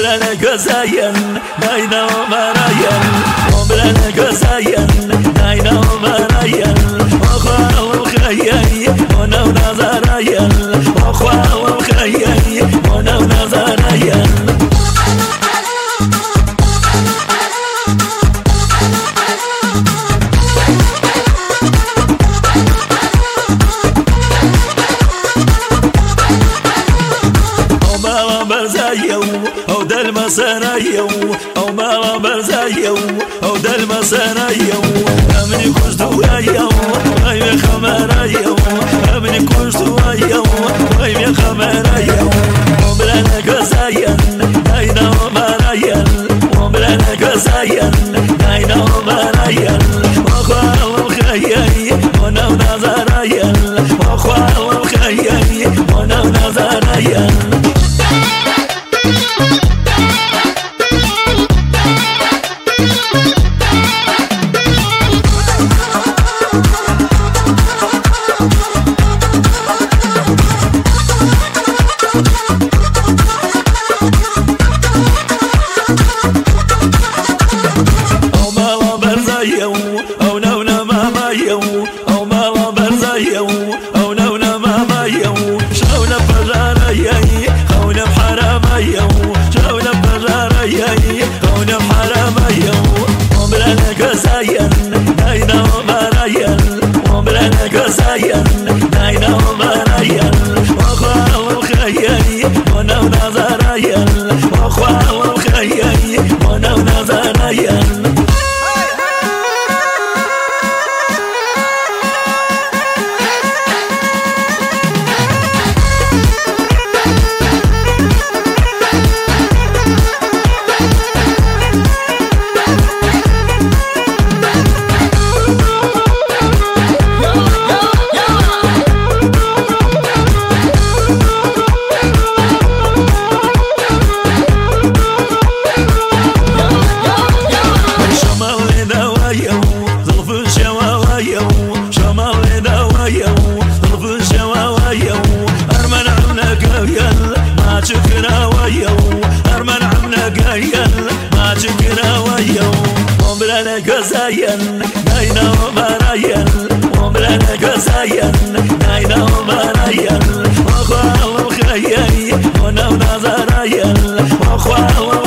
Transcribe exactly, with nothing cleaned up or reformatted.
عمرنا كزين ناينا ومراين عمرنا كزين ناينا ومراين أخوة وخيي وانا ونظراين أخوة وخيي وانا ونظراين برزايو او دل مسانايو او ما برزايو او دل مسانايو امني كنتو ايو وي خمرايو امني كنتو ايو وي خمرايو عمرنا كزين ناينا ومراين عمرنا كزين ناينا ومراين اخوة وخيي وانا ونظراين اخوة وخيي وانا ونظراين او نونا مامايو او ماما برزايو او نونا مامايو شاونا بجاريي خونا بحرامايو شاونا بجاريي خونا بحرامايو عمرنا كزين ناينا ومراين عمرنا كزين ناينا ومراين اخوة وخيي وانا ونظراين اخوة وخيي وانا ونظراين شكرا ويو أرمن عمنا قايل ما شكرا ويو عمرنا كزين ناينا ومراين عمرنا كزين ناينا ومراين أخوة وخيي وانا ونظراين أخوة